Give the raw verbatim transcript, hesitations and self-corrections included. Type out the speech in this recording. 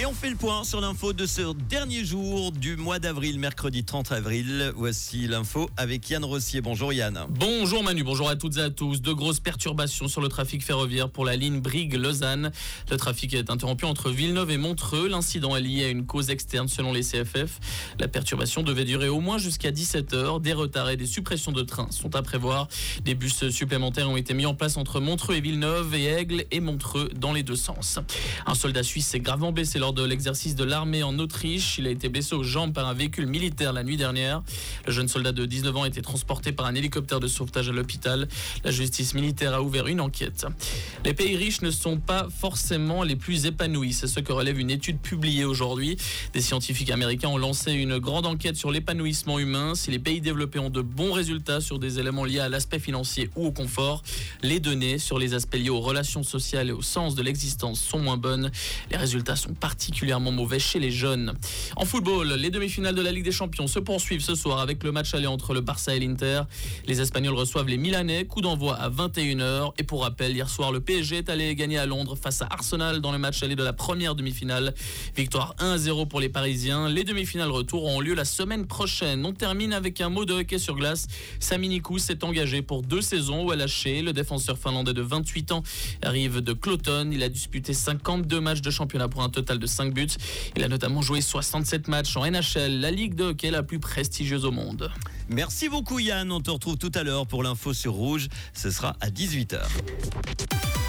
Et on fait le point sur l'info de ce dernier jour du mois d'avril, mercredi trente avril. Voici l'info avec Yann Rossier. Bonjour Yann. Bonjour Manu, bonjour à toutes et à tous. De grosses perturbations sur le trafic ferroviaire pour la ligne Brigue-Lausanne. Le trafic est interrompu entre Villeneuve et Montreux. L'incident est lié à une cause externe selon les C F F. La perturbation devait durer au moins jusqu'à dix-sept heures. Des retards et des suppressions de trains sont à prévoir. Des bus supplémentaires ont été mis en place entre Montreux et Villeneuve et Aigle et Montreux dans les deux sens. Un soldat suisse s'est gravement blessé lors de l'exercice de l'armée en Autriche. Il a été blessé aux jambes par un véhicule militaire la nuit dernière. Le jeune soldat de dix-neuf ans a été transporté par un hélicoptère de sauvetage à l'hôpital. La justice militaire a ouvert une enquête. Les pays riches ne sont pas forcément les plus épanouis. C'est ce que relève une étude publiée aujourd'hui. Des scientifiques américains ont lancé une grande enquête sur l'épanouissement humain. Si les pays développés ont de bons résultats sur des éléments liés à l'aspect financier ou au confort, les données sur les aspects liés aux relations sociales et au sens de l'existence sont moins bonnes. Les résultats sont particulièrement mauvais chez les jeunes. En football, les demi-finales de la Ligue des Champions se poursuivent ce soir avec le match aller entre le Barça et l'Inter. Les Espagnols reçoivent les Milanais, coup d'envoi à vingt et une heures. Et pour rappel, hier soir, le P S G est allé gagner à Londres face à Arsenal dans le match aller de la première demi-finale. Victoire un à zéro pour les Parisiens. Les demi-finales retour auront lieu la semaine prochaine. On termine avec un mot de hockey sur glace. Sami Niku s'est engagé pour deux saisons au L H C. Le défenseur finlandais de vingt-huit ans arrive de Cloton. Il a disputé cinquante-deux matchs de championnat pour un total de cinq buts. Il a notamment joué soixante-sept matchs en N H L, la ligue de hockey la plus prestigieuse au monde. Merci beaucoup Yann, on te retrouve tout à l'heure pour l'info sur Rouge. Ce sera à dix-huit heures.